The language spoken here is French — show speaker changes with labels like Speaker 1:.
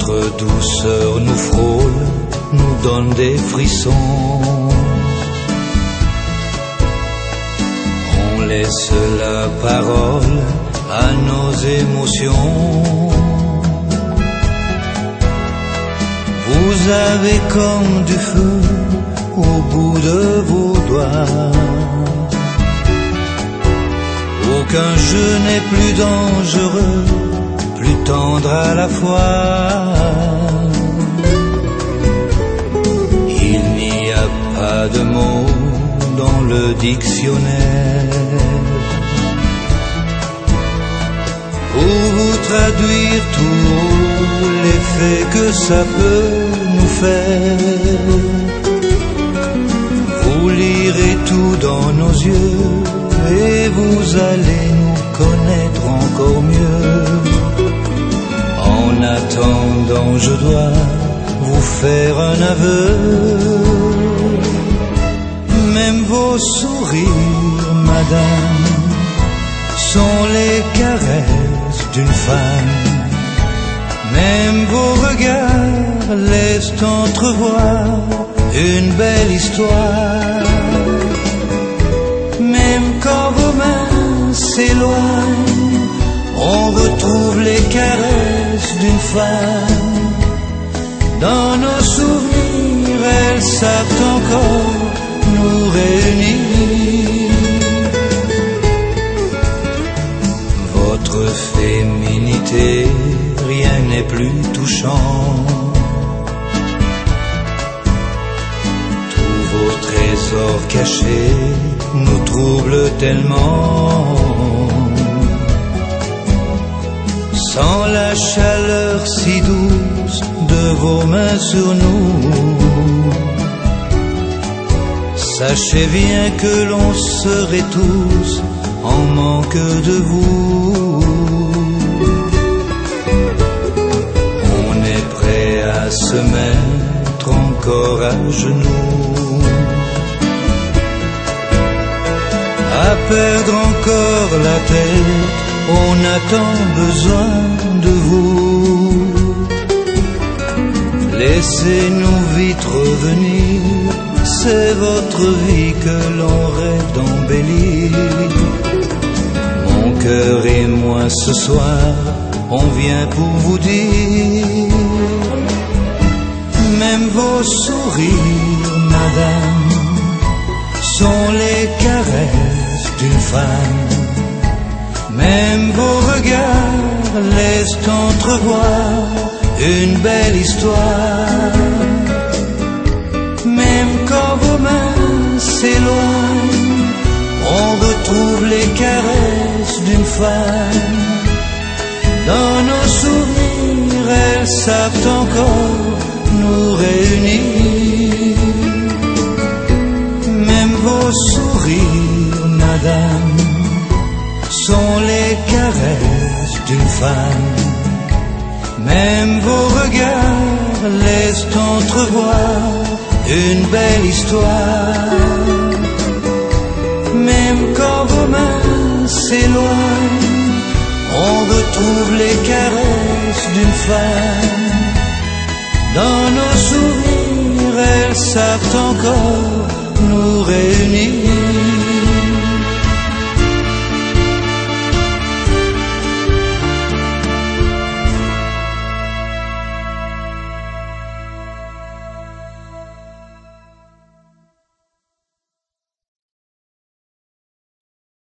Speaker 1: Votre douceur nous frôle, nous donne des frissons. On laisse la parole à nos émotions. Vous avez comme du feu au bout de vos doigts. Aucun jeu n'est plus dangereux, plus tendre à la fois. Il n'y a pas de mots dans le dictionnaire pour vous traduire tout haut l'effet que ça peut nous faire. Vous lirez tout dans nos yeux et vous allez nous connaître encore mieux. En attendant, je dois vous faire un aveu. Même vos sourires, madame, sont les caresses d'une femme. Même vos regards laissent entrevoir une belle histoire. Même quand vos mains s'éloignent, on retrouve les caresses d'une femme. Dans nos souvenirs, elles savent encore nous réunir. Votre féminité, rien n'est plus touchant. Tous vos trésors cachés nous troublent tellement. Sans la chaleur si douce de vos mains sur nous, sachez bien que l'on serait tous en manque de vous. On est prêt à se mettre encore à genoux, à perdre encore la tête. On a tant besoin de vous. Laissez-nous vite revenir, c'est votre vie que l'on rêve d'embellir. Mon cœur et moi ce soir, on vient pour vous dire. Même vos sourires, madame, sont les caresses d'une femme. Même vos regards laissent entrevoir une belle histoire. Même quand vos mains s'éloignent, on retrouve les caresses d'une femme. Dans nos souvenirs, elles savent encore nous réunir. Même vos sourires, madame, sont les caresses d'une femme. Même vos regards laissent entrevoir une belle histoire. Même quand vos mains s'éloignent, on retrouve les caresses d'une femme. Dans nos souvenirs, elles savent encore nous réunir.